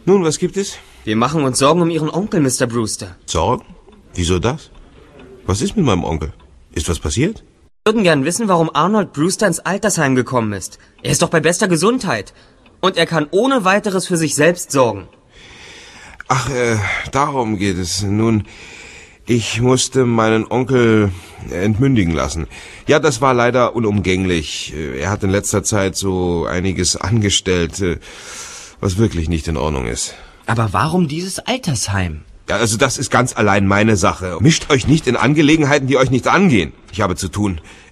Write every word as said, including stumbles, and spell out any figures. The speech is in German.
Nun, was gibt es? Wir machen uns Sorgen um Ihren Onkel, Mister Brewster. Sorgen? Wieso das? Was ist mit meinem Onkel? Ist was passiert? Wir würden gern wissen, warum Arnold Brewster ins Altersheim gekommen ist. Er ist doch bei bester Gesundheit. Und er kann ohne weiteres für sich selbst sorgen. Ach, äh, darum geht es. Nun, ich musste meinen Onkel entmündigen lassen. Ja, das war leider unumgänglich. Er hat in letzter Zeit so einiges angestellt, was wirklich nicht in Ordnung ist. Aber warum dieses Altersheim? Ja, also das ist ganz allein meine Sache. Mischt euch nicht in Angelegenheiten, die euch nicht angehen. Ich habe zu tun.